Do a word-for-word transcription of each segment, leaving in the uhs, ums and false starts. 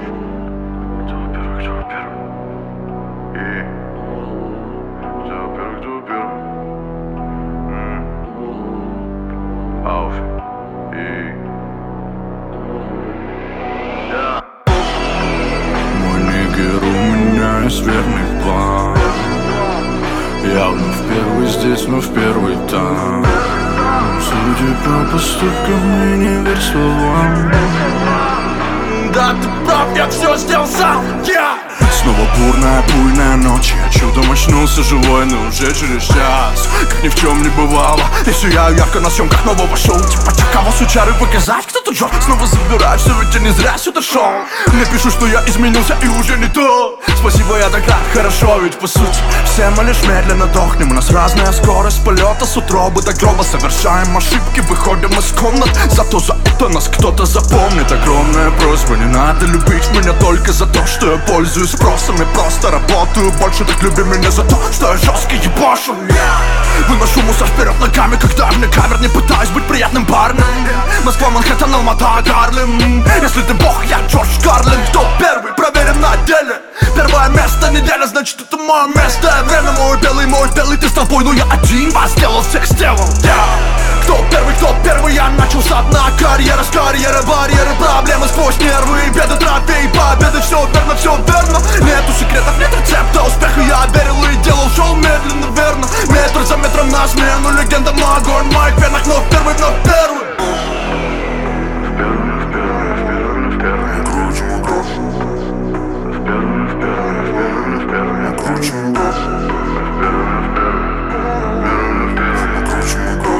Кто первый, кто первый? И кто первый, кто первый? Ауф. И да. Мой нигер, у меня есть верный план. Я вновь первый здесь, но в первый там. Судя по поступкам и не верь словам. Да, ты прав, я все сделал сам, yeah! Снова бурная, буйная ночь. Я чудом очнулся живой, но уже через час. Как ни в чем не бывало. И сияю ярко на съемках нового шоу. Типа кого сучары показать, кто тут жёг. Снова забираю все, ведь я не зря сюда шел. Мне пишут, что я изменился и уже не то. Спасибо, я так рад, хорошо, ведь по сути все мы лишь медленно дохнем. У нас разная скорость полета с утробы до гроба. Совершаем ошибки, выходим из комнат. Зато за это нас кто-то запомнит. Огромная просьба, не надо любить меня только за то, что я пользуюсь спросом и просто работаю больше. Так люби меня за то, что я жесткий ебашу. Выношу мусор вперед ногами, когда вне камер. Не пытаюсь быть приятным парнем. Москва, Манхэттен, Алмата, Гарлем. Если ты бог, я Джордж Карлин. Кто первый, проверим на деле. Первое место, неделя, значит это мое место. Время мой белый, мой белый, ты с тобой. Но я один вас сделал, всех сделал, yeah. Кто первый, кто первый, я начал с дна. Карьера с карьеры, барьеры, проблемы сквозь нервы. Беды, трофеи, победы, все верно, все верно. Нету секретов, нет рецепта успеха. Я верил и делал шоу медленно, верно. Метр за метром на смену, легенда, мой огонь, моих венах. Но первый, но первый. В первый, в первый, в первый, в первый. Круче игру, В первый, в первый, в первый, в первый. круче игру, В первый, в первый. В первый, в первый. круче игру,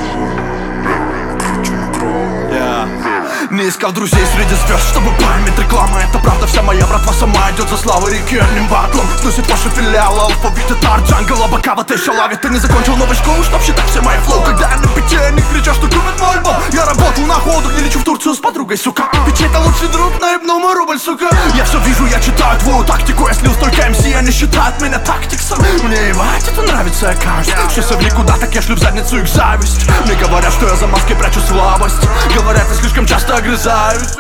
круче игру. Yeah. Не искал друзей среди звезд, чтобы память реклама. Это правда, вся моя братва сама идет за славой реки одним батлом. Сносит ваши филиалы, алфавит, это джангл, Абакава, ты еще лавит. Ты не закончил новую школу, чтоб считать все мои флоу. Когда я на пяти, они кричат, что купят мой альбом. Я работал на ходах, не лечу в Турцию с подругой, сука. Печи это лучший друг, наебнул мой рубль, сука. Я все вижу, я читаю твою тактику. Я слил столько эм си, они считают меня тактиксом. Мне ебать, это нравится, кажется. Шесть в никуда, так я шлю в задницу их зависть. Мне говорят, что я за маской прячу слабость. Говорят, я слишком часто огрызаюсь.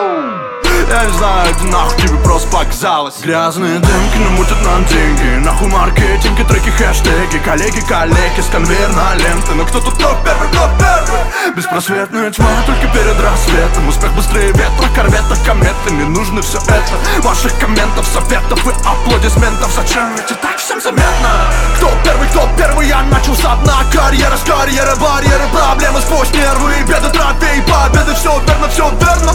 Я не знаю, это нахуй тебе просто показалось. Грязные дымки намутят нам деньги. Нахуй маркетинг и треки, хэштеги. Коллеги, коллеги с конвейерной ленты. Но кто тут кто первый, кто первый? Беспросветная тьма только перед рассветом. Успех быстрее ветра, корвета, кометы. Не нужно все это. Ваших комментов, советов и аплодисментов. Зачем ведь и так всем заметно? Кто первый, кто первый? Я начал с дна. Карьера с карьеры, барьеры, проблемы сквозь нервы. Беды, трофеи, победы, все верно, все верно.